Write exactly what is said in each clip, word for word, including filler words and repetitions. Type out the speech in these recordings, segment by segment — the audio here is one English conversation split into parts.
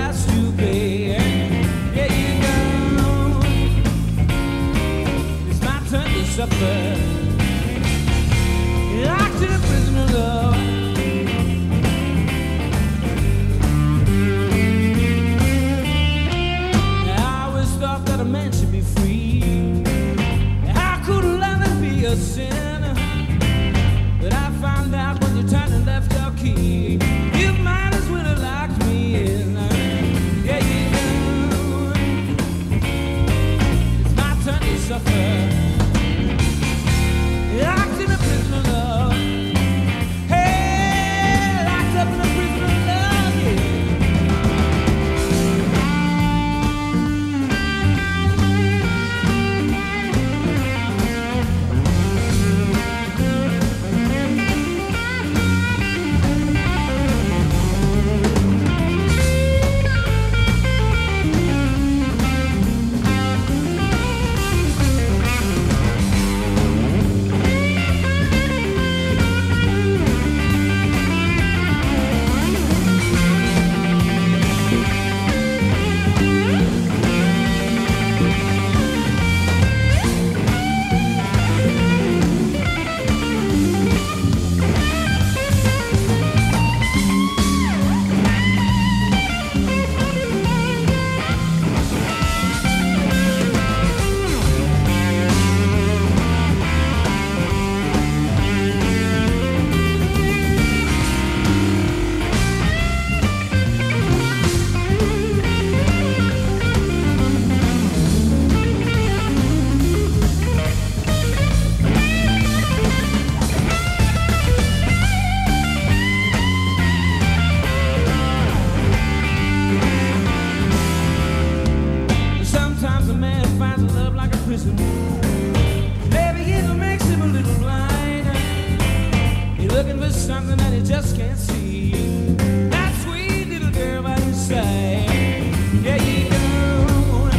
price to pay. Yeah, you know, it's my turn to suffer. Locked in a prison of love. I always thought that a man should be free. How could loving be a sin? But I found out when you turned and left your key, you might as well have locked me in. Yeah, you know, it's my turn to suffer. Locked in a prison of love. Hey, locked up in a prison of love, yeah. Sometimes a man finds love like a prison. Maybe it makes him a little blind. He's looking for something that he just can't see. That sweet little girl by his side. Yeah, you know,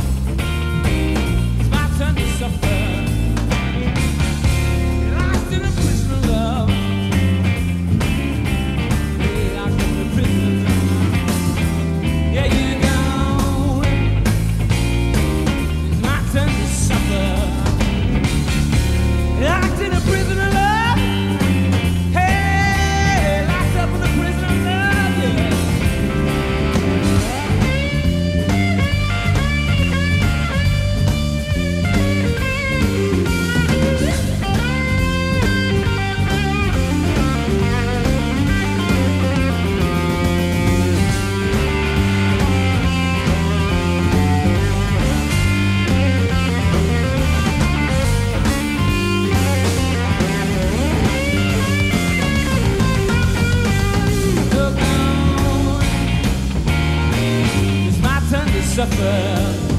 it's my turn to suffer. Locked in a prison of love. Yeah, locked in a prison of love. Yeah, you know, locked in a prison of love. Hey, locked up in a prison of love, yeah. Suffer.